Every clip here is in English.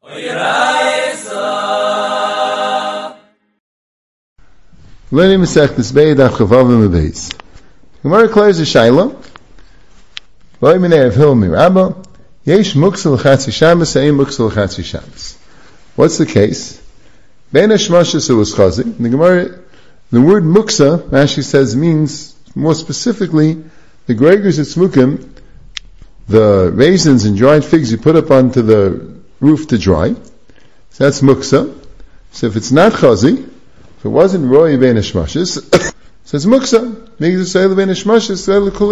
Learning Masechtas Beis Daf Chavav Beis. Gemara declares a Shaila. Lo Minei of Hil Mirabba. Yesh Muksa L'Chatzi Shabbos. Ein Muksa L'Chatzi Shabbos. What's the case? Bein Hashmashas it was Chazi. The Gemara, the word Muksa, Rashi says, means more specifically the Gregors at Smukim, the raisins and dried figs you put up onto the roof to dry. So that's Muksa. So if it's not Chazi, if it wasn't Roy Ben Hashmashis, so it's Muksa. Because it's Ben Hashmashis,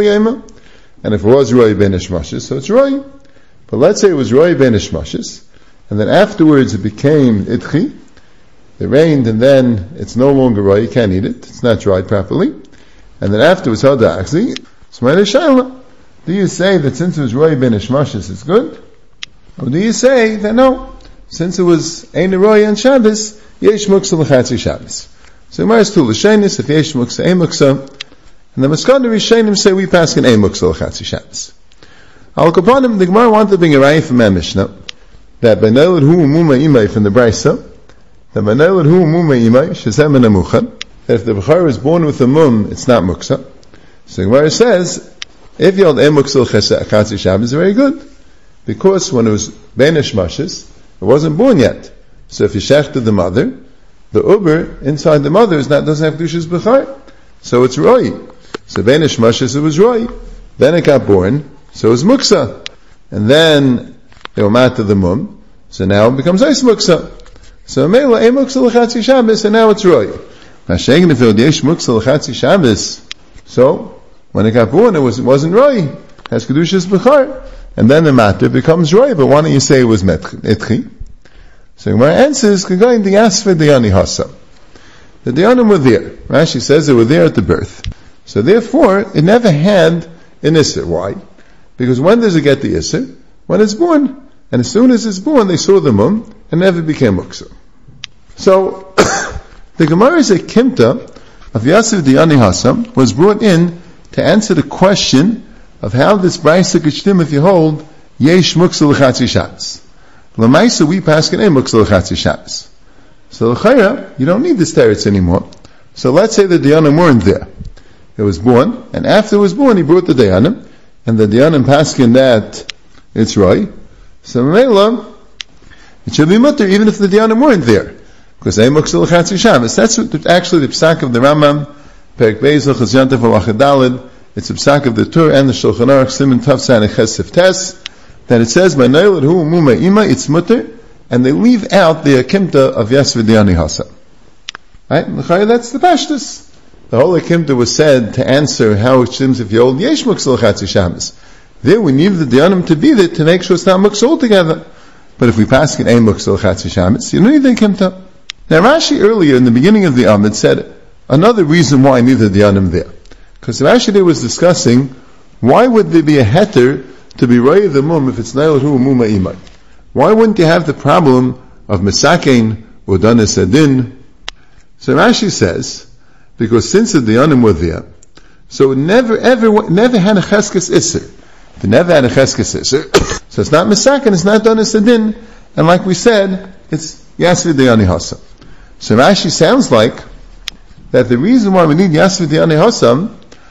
and if it was Roy Ben Hashmashis, so it's Roy. But let's say it was Roy Ben Hashmashis, and then afterwards it became Itchi, it rained, and then it's no longer Roy, you can't eat it, it's not dried properly, and then afterwards Hada Achzi, so my Shaila, do you say that since it was Roy Ben Hashmashis it's good? Or do you say that no, since it was Ein Roy and Shabbos, Yesh Muksa L'Chatzi Shabbos. So Gemara is two L'Shainis, if Yesh Muksa, Ein Muksa, and the Maskana Rishainim say we pass in Ein Muksa L'Chatzi Shabbos. Al Kapanim, the Gemara wanted to bring a raya from my Mishnah, that B'nelad Hu Muma Imai from the Brisa, that B'nelad Hu Muma Imai, Shazem and Amuchan, that if the Bechar is born with a Mum, it's not Muksa. So the Gemara says, if you hold Ein Muksa L'Chatzi Shabbos, it's very good, because when it was Ben Hashmashis, it wasn't born yet. So if you shechted the mother, the uber inside the mother doesn't have Kedushas Bechar, so it's Roy. So Ben Hashmashis it was Roy. Then it got born, so it was Muksa. And then they were mat to the mum, so now it becomes Ice Muksa. So Mela Ein Muksa L'Chatzi Shabbos, and now it's Roy. Hashem Nefil Yesh Muksa L'Chatzi Shabbos. So when it got born, it wasn't Roy. It has Kedushas Bechar. And then the matter becomes Roy, but why don't you say it was Itchi? So Gemara answers, Kagayin the Asfer Dayani Hasa. The Dayanim were there. Rashi says they were there at the birth. So therefore, it never had an Isser. Why? Because when does it get the Isser? When it's born. And as soon as it's born, they saw the Mum, and never became Muksa. So, the Gemara is a Kimta of Yasser Dayani Hasa was brought in to answer the question of how this Brisa could stem if you hold Yesh Muksa L'Chatzi Shabbos. L'maisa we pass Ein Muksa L'Chatzi Shabbos. So l'chayra, you don't need this teretz anymore. So let's say the Dayanim weren't there. It was born, and after it was born, he brought the Dayanim, and the Dayanim paskin that it's Roy. So Mela, it should be mutter even if the Dayanim weren't there, because Ein Muksa L'Chatzi Shabbos. That's actually the psak of the Rambam, Perek Beis L'Chaz Yantav V'Lachadalid. It's the psak of the Tur and the Shulchan Aruch Siman Tav San Ches Tes, that it says by Nailad Hu Muma Ima it's mutter, and they leave out the Akimta of Yasver Dayani Hasa. Right? That's the Pashtus. The whole Akimta was said to answer how it seems if you hold Yesh Muksa L'Chatzi Shabbos. There we need the Dayanim to be there to make sure it's not Muksa altogether. But if we pass it Ein Muksa L'Chatzi Shabbos, you don't need the Akimta. Now Rashi earlier in the beginning of the Amid said another reason why I need the Dayanim there. Because Rashi there was discussing why would there be a heter to be Roy the Mum if it's Nailad Hu Muma Imai? Why wouldn't you have the problem of Mesakein or Danis Adin? So Rashi says, because since the Dayanim were there, so it never had a Cheskes Isser. It never had a Cheskes Isser. So it's not Mesakein, it's not Danis Adin, and like we said, it's Yasver Dayani Hasa. So Rashi sounds like that the reason why we need Yasver Dayani Hasa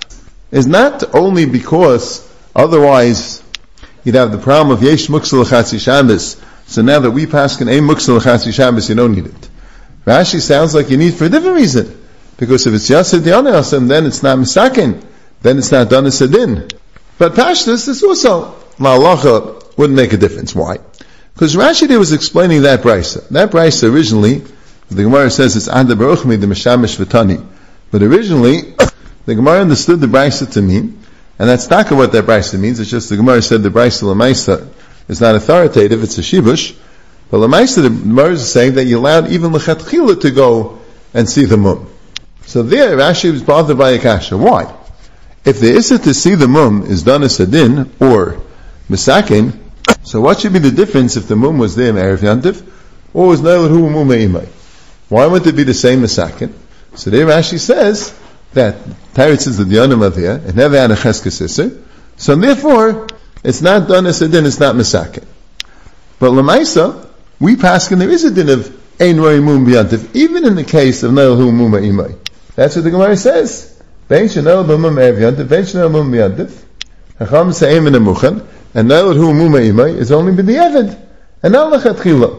is not only because otherwise you'd have the problem of Yesh Muksa L'Chatzi Shabbos. So now that we pass Ein Muksa L'Chatzi Shabbos, you don't need it. Rashi sounds like you need for a different reason. Because if it's Yasser Dayani Hasa, then it's not Misakin. Then it's not Danis Adin. But Pashtus is also, La'alacha wouldn't make a difference. Why? Because Rashi there was explaining that Brisa. That Brisa originally, the Gemara says it's Ada Baruchmi, the Meshamish V'tani. But originally, the Gemara understood the Brisa to mean, and that's not what that Brisa means, it's just the Gemara said the Brisa L'maisa is not authoritative, it's a Shibush. But L'maisa, the Gemara is saying that you allowed even L'chatchila to go and see the Mum. So there, Rashi was bothered by Akasha. Why? If the Issa to see the Mum is Danis Adin, or Misakin, so what should be the difference if the Mum was there in Erev Yantiv, or was Nailad Hu Muma Imai? Why wouldn't it be the same Misakin? So there Rashi says, that Teretz is the Dayanim are there, it never had a Cheskes Isser, so therefore, it's not Danis Adin, it's not Misakin. But L'maisa, we paskin there is a din of ein roi mum b'yantiv, even in the case of neil hu muma imay. That's what the Gemara says. Ben shenel b'mum ev yantiv, ben shenel mum b'yantiv. Hacham se'em in a muchan, and neil hu muma imay is only b'di'evid, and not l'chatchila.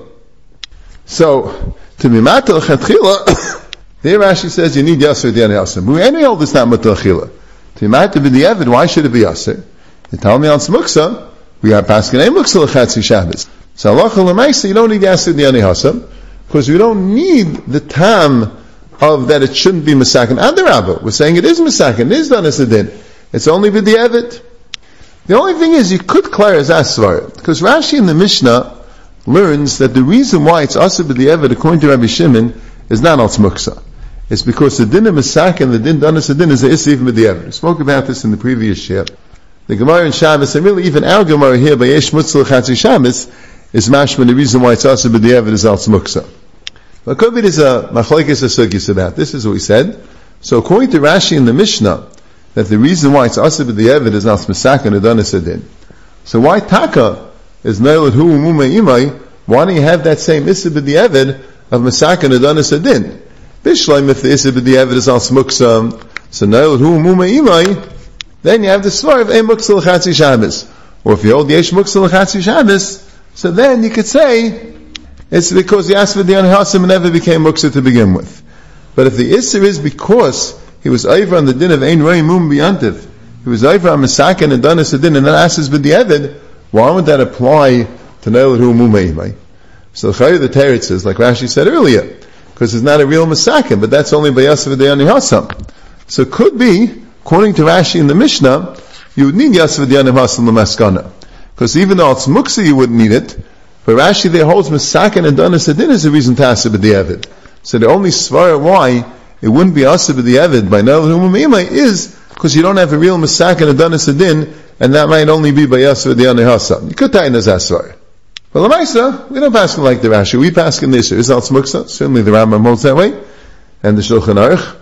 So, to be matal l'chatchila, there Rashi says you need yasser di'an yasser. But any old is not matal l'chatchila. To be matal b'di'evid, why should it be yasser? You tell me on smuksa, we are paskin ein muksa l'chatzi Shabbos. So halacha l'maisa, you don't need yasser di'an yasser, because you don't need the tam of that it shouldn't be masakin. Adarabba, we're saying it is masakin, it is done as a din. It's only b'di'evid. The only thing is you could clear as asvar, because Rashi in the Mishnah learns that the reason why it's asa b'di'evid according to Rabbi Shimon is not al smuksa. It's because the din of masakin, the din done as a din is the issa even b'di'evid. We spoke about this in the previous year. The Gemara in Shabbos, and really even our Gemara here by Yesh Mutzal Chatzi Shabbos, is mashma the reason why it's asa b'di'evid is al smuksa. But could be there's a machlekes asugis about this. Is what we said. So according to Rashi in the Mishnah, that the reason why it's asa b'di'evid is al masakin adon as a din. So why taka is neilad hu umuma imay? Why don't you have that same issa b'di'evid of masakin adon as a din? Bishleim, if the issa b'di'evid is al smuksa, so neilad hu umuma imay, then you have the svar of ein muksa l'chatzi Shabbos. Or if you hold yesh muksa l'chatzi Shabbos, so then you could say it's because the asva di'an hasim never became muksa to begin with. But if the issa is because he was over on the din of ein roi mum b'yantiv, he was over on masakin and done as a din, and then asas b'di'evid, why would that apply to neilad hu mum imay? So the teretz says, like Rashi said earlier, because it's not a real masakin, but that's only by asva di'an hasam. So it could be, according to Rashi in the Mishnah, you would need Yasva Diyanim Hasam L'Maskana. Because even though it's Muksa, you wouldn't need it. But Rashi there holds Masakin and Danas Adin is a reason to Asa B'di'evid. So the only svara why it wouldn't be Asa B'di'evid by Neil Humimimai is because you don't have a real Masakin and Danas Adin, and that might only be by Yasva Diyanim Hasam. You could tie in as Asvar. But L'maisa, we don't pass it like the Rashi. We pass in this. Is that Muksa? Certainly the Rambam holds that way. And the Shulchan Aruch.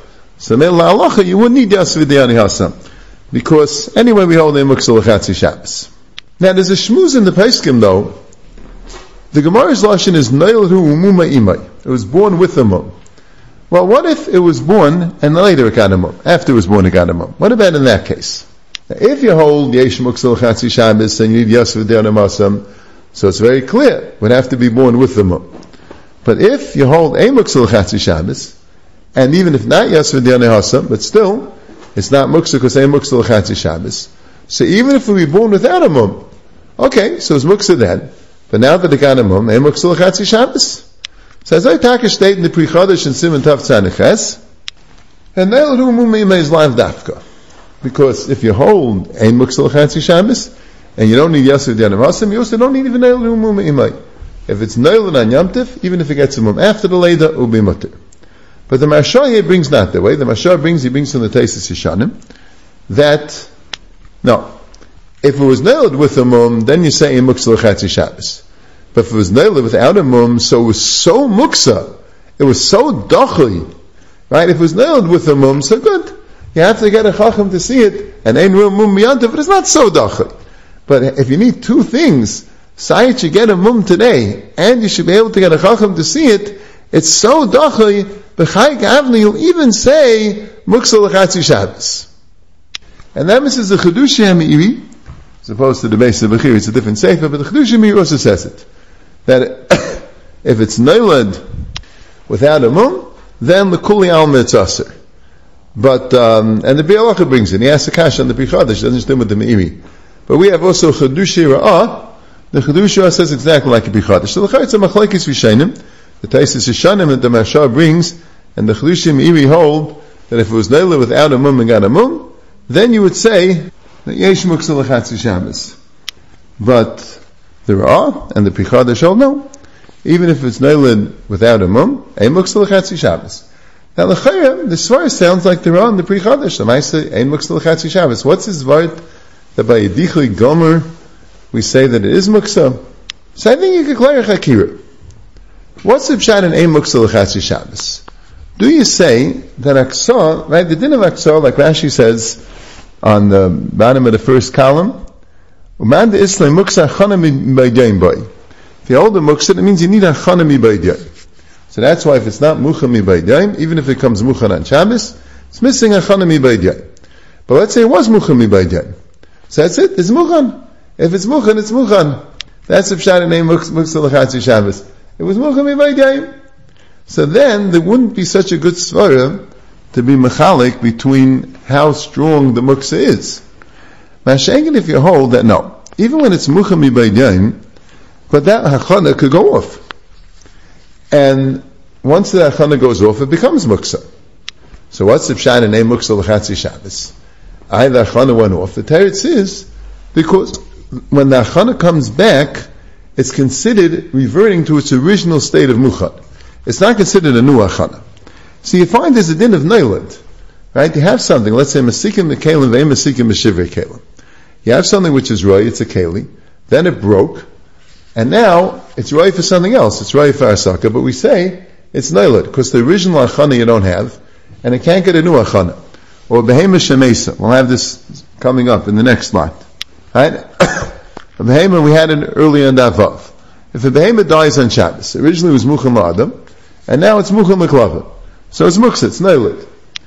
So Me'la you wouldn't need Yasva Diyanim Hasam. Because anyway we hold a Muksa L'chatzi Shabbos. Now there's a shmuz in the Peskim though. The Gemara's lashon is Neil Hu Umuma Imay. It was born with a mum. Well, what if it was born and later it got a mum? After it was born it got a mum. What about in that case? Now, if you hold Yesh Muksa L'chatzi Shabbos and you need Yasva Diyanim Hasam, so it's very clear, it would have to be born with the mum. But if you hold a Muksa L'chatzi Shabbos, and even if not Yasva Diyanim Hasam, but still, it's not Muksa because a Muksa L'chatzi Shabbos. So even if we were born without a mum, okay, so it's Muksa then. But now that it got a mum, a Muksa L'chatzi Shabbos. So as I take a state in the Pri Chodesh and Siman Tav Tzaniches, and Neil Hu Mum Imay is live dafka. Because if you hold a Muksa L'chatzi Shabbos, and you don't need Yasser Diyanim Hasam, you also don't need even Neil Hu Mum Imay. If it's Neil and Yom Tov, even if it gets a mum after the Leda, it will be mutter. But the Mashah here brings not that way. The Mashah brings from the Teisus Yeshanim, that, no, if it was nailed with a mum, then you say in Muksa L'chatzi Shabbos. But if it was nailed without a mum, so it was so Muksa, it was so Dochli, right? If it was nailed with a mum, so good. You have to get a Chacham to see it, and ain't real mum miyantav, but it's not so Dochli. But if you need two things, Sayit should get a mum today, and you should be able to get a Chacham to see it, it's so Dochli, B'chayik Avni, you'll even say Muksa L'chatzi Shabbos. And that misses the Chedushi HaMeiri, as opposed to the base of Bechir, it's a different sefer, but the Chedushi HaMeiri also says it. That if it's Neilad without a mum, then the Kuli Alma it's Aser. But, and the Bialacha brings it, he asks a kash on the Pri Chodesh, doesn't stand with the Meiri. But we have also Chedushi Ra'ah, the Chedushi Ra'ah says exactly like a Pri Chodesh. So the it's a Machlekes Rishayim, the Teisus Yeshanim that the Mashah brings, and the Chedushi Meiri hold that if it was Neila without a mum and got a mum, then you would say that Yesh Muksa L'chatzi Shabbos. But the Ra'ah and the Pri Chodesh hold no. Even if it's Neila without a mum, Ein Muksa L'chatzi Shabbos. Now L'chayim, the Svar sounds like the Ra'ah and the Pri Chodesh. The Maisa Ein Muksa L'chatzi Shabbos. What's his word that by Yedichli Gomer we say that it is Muksa? So I think you could clarify Akira. What's the pshat in Ein Muksa L'chatzi Shabbos? Do you say that Aksah, right, the din of Aksah, like Rashi says on the bottom of the first column, if you hold the muksa, it means you need hachana mibayid yom. So that's why if it's not mucha mibayid yom, even if it comes mucha on Shabbos, it's missing hachana mibayid yom. But let's say it was mucha mibayid yom. So that's it, it's muchan. If it's muchan, it's muchan. That's the pshat name muksa l'chatzi Shabbos. It was mucha mibayid yom. So then there wouldn't be such a good svara to be mechalik between how strong the muksa is. Mashenkin, if you hold that no, even when it's mucha mibayid yom, but that hachana could go off. And once the hachana goes off, it becomes muksa. So what's the pshat name muksa l'chatzi Shabbos? The hachana went off. The teretz is because when the hachana comes back, it's considered reverting to its original state of muchan. It's not considered a new hachana. So you find there's a din of neilad, right? You have something, let's say masikim mekalim ve'im masikim meshivre kalim. You have something which is roy, it's a keli, then it broke, and now it's roy for something else. It's roy for asaka, but we say it's neilad because the original hachana you don't have, and it can't get a new hachana. Or behema shemesa. We'll have this coming up in the next line, right? A behema we had it earlier in Davav. If a behema dies on Shabbos, originally it was mucham la'adam, and now it's mucham l'klavim. So it's muksa, it's neilad.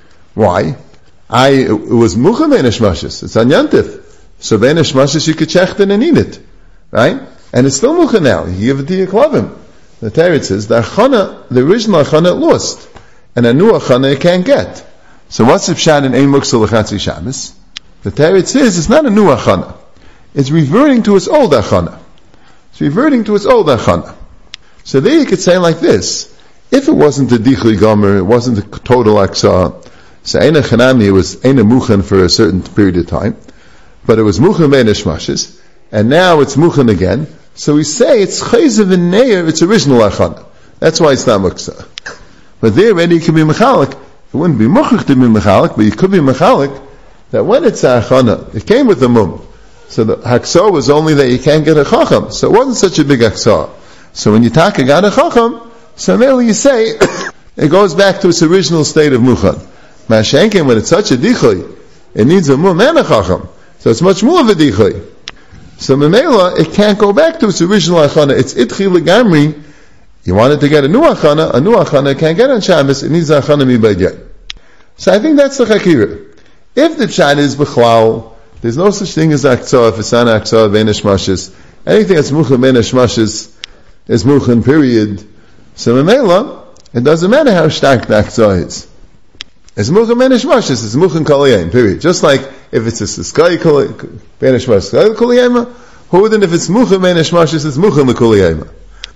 Why? It was mucham bein hashmashis. It's on yantif. So bein hashmashis you could chechten and eat it, right? And it's still mucham now. You give it to your klavim. The teretz says the achana, the original achana lost, and a new achana you can't get. So what's the pshat in ein muksa l'chatzi Shabbos? The teretz says it's not a new achana. It's reverting to its old achana. It's reverting to its old achana. So there you could say like this. If it wasn't a dichui gomer, it wasn't a total aksa, so ein chanami, it was ein muchan for a certain period of time, but it was muchan bein hashmashis, and now it's muchan again, so we say it's chayzev in neir, its original achana. That's why it's not muksa. But there already you can be mechalik. It wouldn't be muchach to be mechalik, but you could be mechalik that when it's a achana, it came with the mum. So the haksa was only that you can't get a chacham, so it wasn't such a big haksa. So when you taka got a chacham, so merely you say, it goes back to its original state of muchan. Mashenkin, when it's such a dichui, it needs a mum and a chacham. So it's much more of a dichui. So memela, it can't go back to its original achana. It's itchi legamri. You want it to get a new achana it can't get on Shabbos, it needs a achana mibayid yom. So I think that's the chakira. If the pshat is b'chlal, there's no such thing as aksa, if it's not aksa, bein hashmashis. Anything that's muchan bein hashmashis is muchan, period. So memela, it doesn't matter how stark the aksa is. It's muchan bein hashmashis, it's muchan kol hayom, period. Just like if it's a skai bein hashmashis kol hayom, who then if it's muchan bein hashmashis, it's muchan l'kol hayom.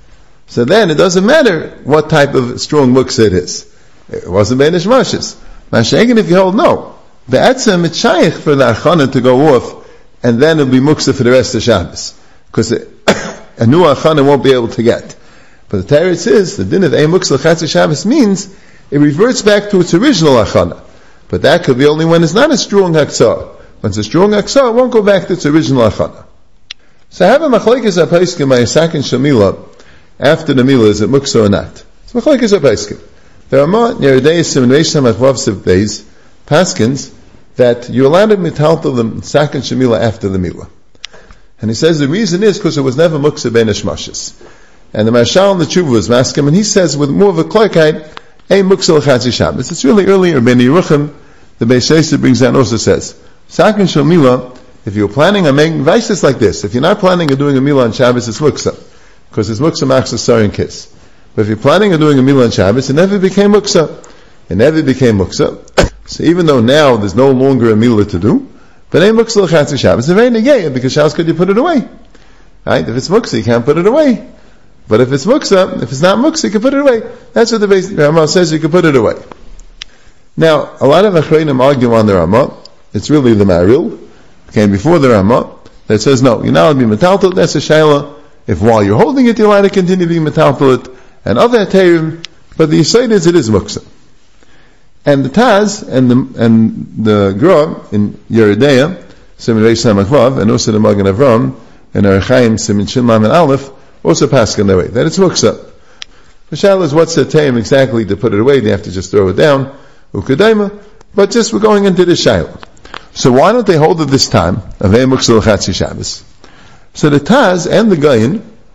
So then it doesn't matter what type of strong muksa it is. It wasn't bein hashmashis. Mashenkin, if you hold no. The etzem, it's shaykh for the achana to go off, and then it'll be muksa for the rest of Shabbos. Because a new achana won't be able to get. But the teretz is, the din of ein muksa l'chatzi Shabbos means, it reverts back to its original achana. But that could be only when it's not a strong haksa. When it's a strong haksa, it won't go back to its original achana. So I have a machlekes ha-paiskim by Yisak and Shamila, after the Mila, is it muksa or not? It's machlekes ha-paiskim. There are more, near days, Siman Reish Samach Siv Beis, paskins, that you're allowed to mitaltal the second Shemila after the Mila. And he says the reason is because it was never muksa bein hashmashis. And the Marshal and the Tshuva was maskim, and he says with more of a clarkite, ein muksa l'chatzi Shabbos. It's really earlier, Ben Yeruchim, the Beis Yosef brings down also says, second Shemila, if you're planning on making, vices like this, if you're not planning on doing a Mila on Shabbos, it's muksa. Because it's muksa machsa sarin kiss. But if you're planning on doing a Mila on Shabbos, it never became muksa. It never became muksa. So even though now there's no longer a Mila to do, but ein muksa l'chatzi Shabbos, it's very negaya, because Shabbos could you put it away? Right? If it's muksa, you can't put it away. But if it's muksa, if it's not muksa, you can put it away. That's what the Beis Ramah says, you can put it away. Now, a lot of Achreinim argue on the Ramah, it's really the Maril, came before the Ramah, that says no, you're not allowed to be metaltal, that's a shayla. If while you're holding it, you're allowed to continue to be metaltal it, and other Ateirim, but the Yisrael is, it is muksa. And the Taz and the Gra in Yeridea, Siman Reish Samach Vav, and also the Magen Avram and Archaim Siman Shin Lam and Aleph, also pass in their way that it's muksa. The shayla is what's the time exactly to put it away? They have to just throw it down, ukadaima. But just we're going into the shayla. So why don't they hold it this time of ein muksa l'chatzi Shabbos? So the Taz and the Gayin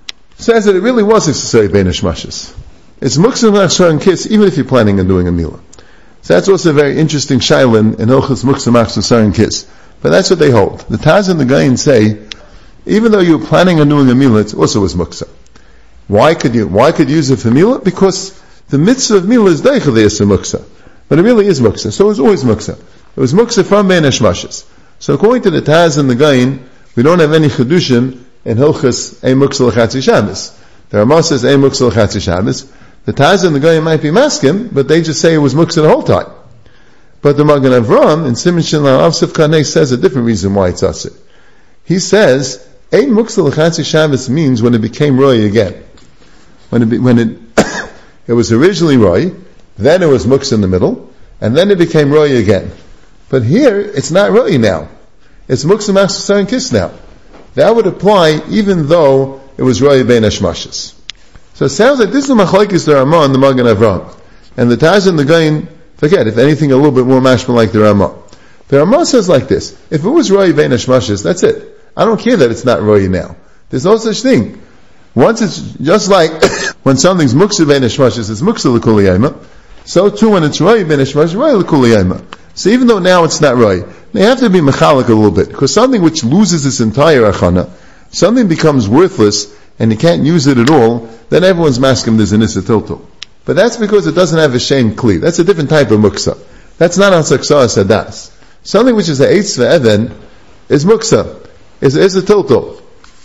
says that it really was necessary bein hashmashis. It's muksa machshar and kiss, even if you're planning on doing a milah. So that's also a very interesting shailin in Hilchos muksa machshar and kiss. But that's what they hold. The Taz and the Gaon say, even though you were planning on doing a milah, it also was muksa. Why could you use it for milah? Because the mitzvah of milah is deichel de'aseh muksa. But it really is muksa. So it was always muksa. It was muksa from bein hashmashis. So according to the Taz and the Gaon, we don't have any chedushim in Hilchos ein muksa l'chatzi Shabbos. The Ramah says ein muksa l'chatzi Shabbos. The Taz and the Gaon might be maskim, but they just say it was muksa the whole time. But the Magen Avraham in Siman Shin Lav Sif Kanei says a different reason why it's asir. He says ein muksa l'chatzi Shabbos means when it became roy again. When it was originally roy, then it was muksa in the middle, and then it became roy again. But here it's not roy now. It's muksa machshar and kiss now. That would apply even though it was roy bein hashmashis. So it sounds like this is the machlokes the Ramah and the Magen Avraham. And the Taz and the Gaon, forget, if anything a little bit more mashma like the Ramah. The Ramah says like this, if it was roy bein hashmashis, that's it. I don't care that it's not roy now. There's no such thing. Once it's just like when something's muksa bein hashmashis, it's muksa l'kul yoma. So too when it's roy bein hashmashis, roy l'kul yoma. So even though now it's not roy, they have to be mechalik a little bit, because something which loses its entire achana, something becomes worthless, and you can't use it at all, then everyone's maskim there's an issa tiltul. But that's because it doesn't have a shem kli. That's a different type of muksa. That's not on saksa sadas. Something which is a eitz ve'even is muksa, is a tiltul.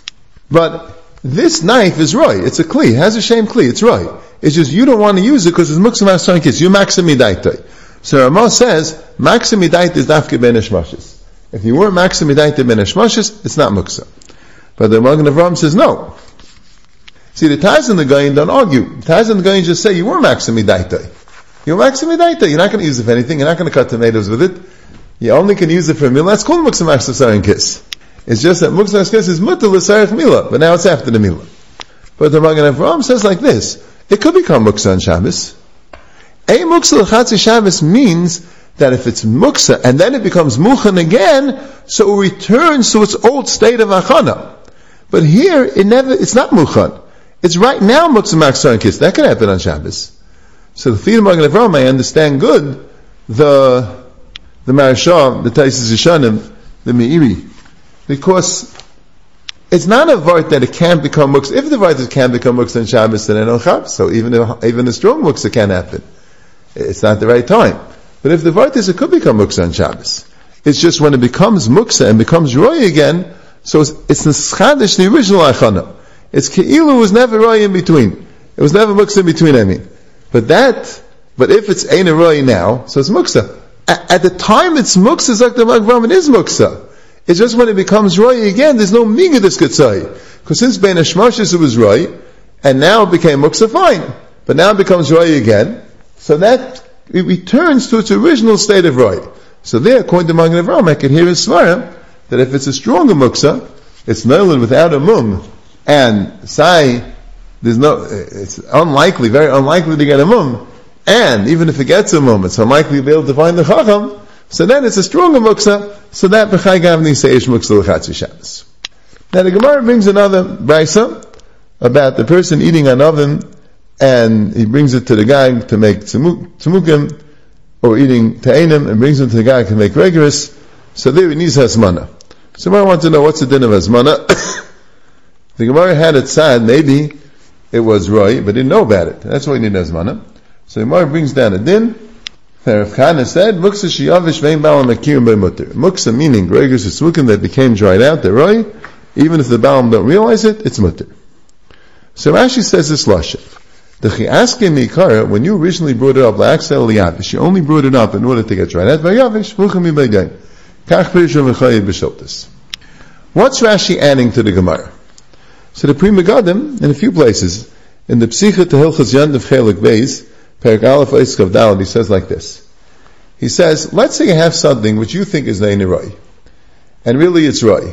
But this knife is roy. It's a kli. It has a shem kli. It's roy. It's just you don't want to use it because it's muksa ma'asar kiss. You maximidaitoi. So Ramah says, maximidait is dafke ben hashmashis. If you weren't maximidait ben hashmashis, it's not muksa. But the Magen Avraham says no. See, the Taz and the Gaon don't argue. The Taz and the Gaon just say, you were maximidait. You're maximidait. You're not going to use it for anything. You're not going to cut tomatoes with it. You only can use it for a meal. That's called muksa ma'asar and kiss. It's just that muksa ma'asar kiss is mutter l'sarech milah, but now it's after the milah. But the Magen Avraham says like this, it could become muksa on Shabbos. A muksa l'chatzi Shabbos means that if it's muksa and then it becomes muchan again, so it returns to its old state of achana. But here it's not muchan. It's right now muksa ma'asar and kiss. That can happen on Shabbos. So the Chida Magen Avraham, I understand good the Marashah, the Taisus Yeshanim, the Meiri, because it's not a vart that it can't become muksa. If the vart can become muksa on Shabbos, then I don't have. So even a strong muksa can happen. It's not the right time. But if the vart is, it could become muksa on Shabbos. It's just when it becomes muksa and becomes roy again, so it's neschadish the original achana. It's keilu was never roy in between. It was never muksa in between, I mean. But if it's ein roy now, so it's muksa. At the time it's muksa, Zak the Magen Avraham, it is muksa. It's just when it becomes roy again, there's no miga this could say. Because since bein hashmashis it was roy, and now it became muksa, fine. But now it becomes roy again, so that it returns to its original state of roy. So there, according to Magen Avraham, I can hear in Svarim, that if it's a stronger muksa, it's nolan without a mum, and sai, it's unlikely, very unlikely to get a mum, and even if it gets a mum, it's unlikely to be able to find the chacham, so then it's a stronger muksa, so that b'chai gavni seish muksa l'chatzi Shabbos. Now the Gemara brings another brisa about the person eating an oven, and he brings it to the guy to make tzemukim, or eating ta'enim, and brings it to the guy to make regulars, so there he needs hasmana. So I want to know what's the din of hasmana. The Gemara had it sad, maybe it was roy, but didn't know about it. That's why he needed hasmana. So the Gemara brings down a din. Rav Kahana said, Muksa shiyavish vein ba'al makirim be'mutter. Muksa meaning regulars is smukim that became dried out, they're roy. Even if the ba'al don't realize it, it's mutter. So Rashi says this lashon. The chi'aske mikara, when you originally brought it up, la'aksel liyavish, you only brought it up in order to get dried out, v'yavish, v'ucham yibaygain. Kach pirishon v'chayid b'shotas. What's Rashi adding to the Gemara? So the Pri Megadim, in a few places, in the Psicha to Hilchos Yandav Chelik Beis, Perek Aleph Eiskav Daled, he says like this. He says, let's say you have something which you think is Ne'en Roy, and really it's Roy.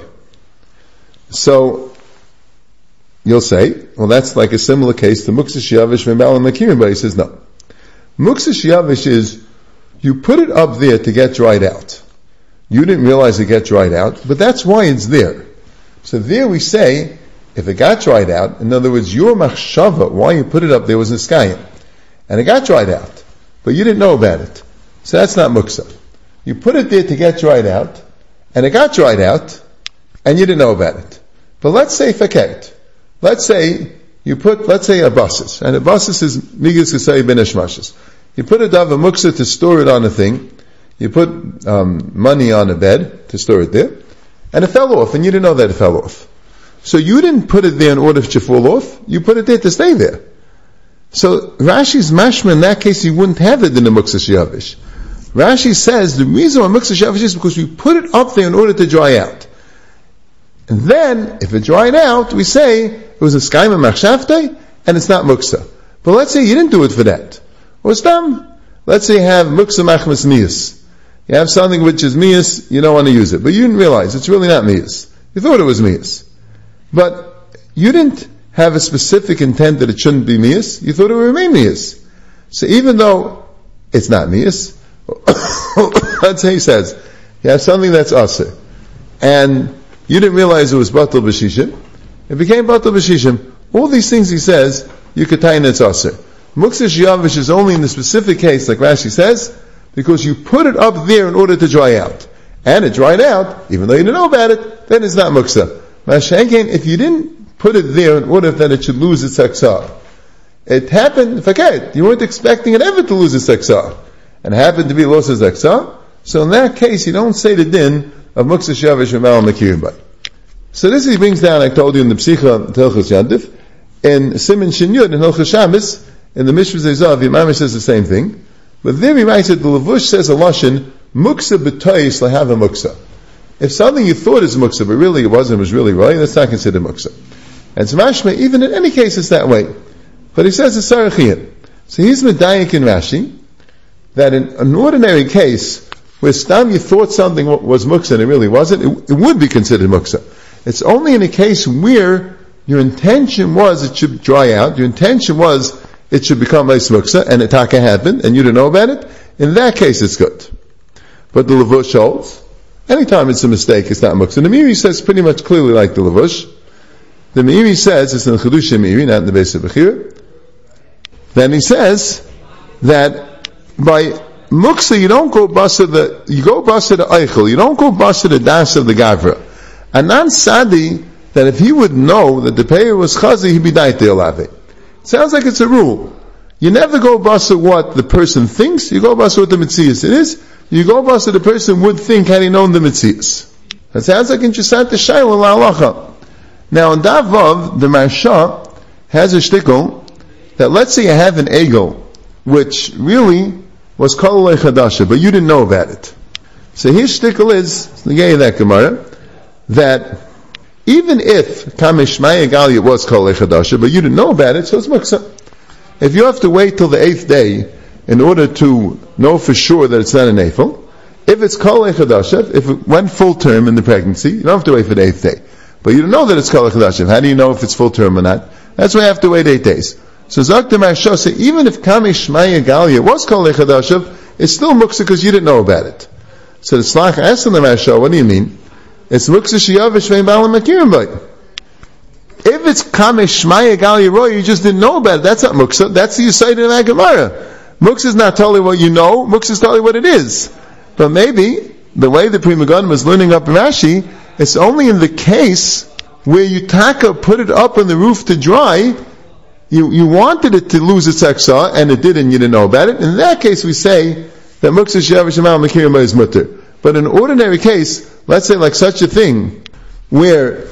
So, you'll say, well that's like a similar case to Muksa Shiyavish Membal and Makirim, but he says no. Muksa Shiyavish is, you put it up there to get dried out. You didn't realize it get dried out, but that's why it's there. So there we say, if it got dried out, in other words, your machshava, why you put it up there was niskayim, and it got dried out, but you didn't know about it. So that's not muksa. You put it there to get dried out, and it got dried out, and you didn't know about it. But let's say faket. Let's say a basis, and a basis is migas kasei ben hashmashes. You put a davar muksa to store it on a thing. You put money on a bed to store it there, and it fell off, and you didn't know that it fell off. So you didn't put it there in order to fall off. You put it there to stay there. So Rashi's mashma in that case, you wouldn't have it in the muksa shiyavish. Rashi says the reason why muksa shiyavish is because we put it up there in order to dry out. And then, if it dried out, we say it was a skaima machshavte, and it's not muksa. But let's say you didn't do it for that. Or stam. Let's say you have muksa machmas miyas. You have something which is miyas, you don't want to use it. But you didn't realize it's really not miyas. You thought it was miyas. But you didn't have a specific intent that it shouldn't be miyas. You thought it would remain miyas. So even though it's not miyas, let's say he says, you have something that's asir, and you didn't realize it was batal b'shishim, it became batal b'shishim. All these things he says, you could tie in it's asir. Muksa shiyavish is only in the specific case, like Rashi says, because you put it up there in order to dry out. And it dried out, even though you didn't know about it, then it's not muksa. Mashenkein, if you didn't put it there in order that it should lose its aksar, it happened, forget, you weren't expecting it ever to lose its aksar, and it happened to be lost its aksar, so in that case you don't say the din of muksa shiyavish and mal mekirim bay. So this he brings down, I told you in the Psicha Telchus Yantif, in Siman Shin Yud, in Hilchos Shabbos, in the Mishra Zezav, Yimamish says the same thing, but there he writes that the Levush says a lashon, muksa b'toyis lahava muksa. If something you thought is muksa, but really it wasn't, it was really right, that's not considered muksa. And so mashma, even in any case it's that way. But he says it's sarachiyat. So he's medayik in Rashi, that in an ordinary case, where stam you thought something was muksa and it really wasn't, it would be considered muksa. It's only in a case where your intention was it should dry out, your intention was it should become a muksa, and it taka happened, and you didn't know about it, in that case it's good. But the Levush holds, anytime it's a mistake, it's not muksa. The Meiri says pretty much clearly like the Levush. The Meiri says, it's in the Chedush Meiri, not in the base of Bechira, then he says that by muksa you don't go basa you go basa the eichel, you don't go basa the das of the gavra. A non-sadi, that if he would know that the payer was chazi, he'd be daite alave. Sounds like it's a rule. You never go basa what the person thinks, you go basa what the mitzias it is. You go basa the person would think had he known the mitzias. That sounds like in Chisat the Shaila la'alacha. Now in Davav, the Marsha has a shtickle that let's say you have an egel, which really was kolei chadasha, but you didn't know about it. So his shtickle is, the gay of that Gemara, that even if Kamishmaya Galia was kolei chadasha, but you didn't know about it, so it's muksa. If you have to wait till the 8th day in order to know for sure that it's not an eiffel, if it's kolei chadasha, if it went full term in the pregnancy, you don't have to wait for the 8th day. But you don't know that it's kolei chadasha. How do you know if it's full term or not? That's why you have to wait 8 days. So Zak the Marsha say, even if Kamishmaya Galia was kolei chadasha, it's still muksa because you didn't know about it. So the Slach asks in the Marsha, what do you mean? It's muksa shiyavish ve'im ba'alam makirim bay. If it's kamesh shmaya gali roy, you just didn't know about it. That's not muksa. That's the Yisayid in the Gemara. Muksa is not totally what you know. Muksa is totally what it is. But maybe the way the Pri Megadim was learning up Rashi, it's only in the case where you taka put it up on the roof to dry. You wanted it to lose its aksa, and it didn't. You didn't know about it. In that case, we say that muksa shiyavish ve'im ba'alam makirim bay is mutter. But in an ordinary case, let's say like such a thing, where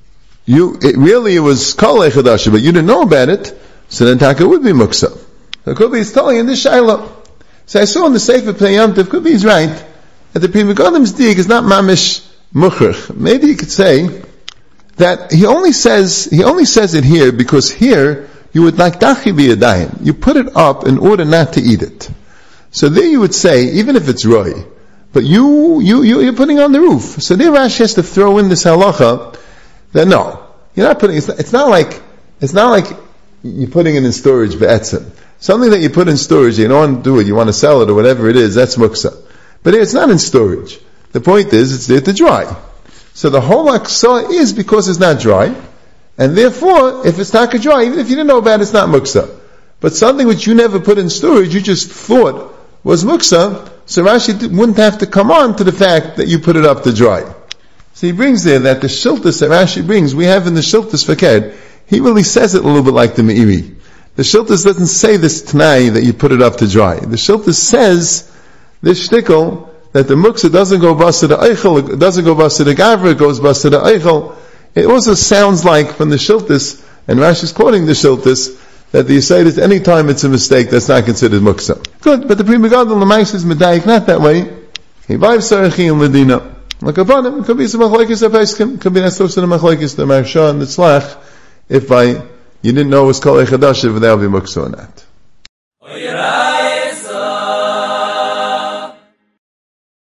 it was kolei chadasha, but you didn't know about it, so then taka would be muksa. So it could be, it's telling in this shaila. So I saw in the Sefer Pnei Yom Tov, could be he's right, that the Pri Megadim's dig is not mamish mucher. Maybe you could say that he only says it here because here you would like dachi be a dayan. You put it up in order not to eat it. So there you would say, even if it's roy, but you're putting on the roof. So there Rashi has to throw in this halacha that no, you're not putting. It's not like you're putting it in storage be'etzim. Something that you put in storage, you don't want to do it, you want to sell it or whatever it is. That's muksa. But it's not in storage. The point is, it's there to dry. So the whole aksa is because it's not dry, And therefore, if it's taka dry, even if you didn't know about it, it's not muksa. But something which you never put in storage, you just thought was muksa, so Rashi wouldn't have to come on to the fact that you put it up to dry. So he brings there that the shiltus that Rashi brings, we have in the shiltus faked, he really says it a little bit like the Meiri. The shiltus doesn't say this t'nai that you put it up to dry. The shiltus says this shtickle that the muksa doesn't go bust to the eichel, it doesn't go bust to the gavra, it goes bust to the eichel. It also sounds like from the shiltus, and Rashi's quoting the shiltus, that the Yisayid is any time it's a mistake, that's not considered muksa. Good, but the Pri Megadol Lamais is medayik not that way. He buys Sarachi and Ladina. Like upon him, it could be some machlokes apaiskim, could be not so some machlokes the Marsha and the Tzlach, if you didn't know it was called Echadash, if that would be muksa or not.